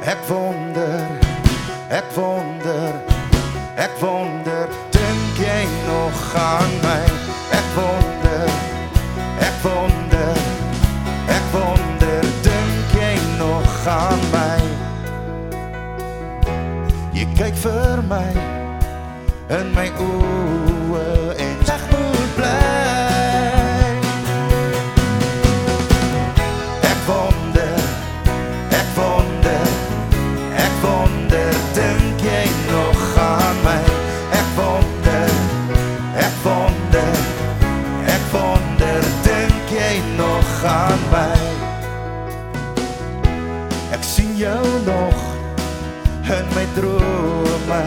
Ek wonder, dink jy nog aan my? Ek wonder, dink jy nog aan my? Jy kyk vir my in my oë en sê moet bly. Ek wonder, dink jy nog aan my? Ek wonder, dink jy nog aan my? Ek sien jou nog in my drome.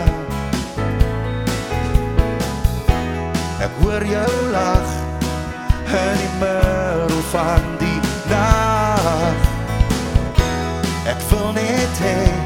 Ek hoor jou lag in die middel van die nag. Ek wil net hê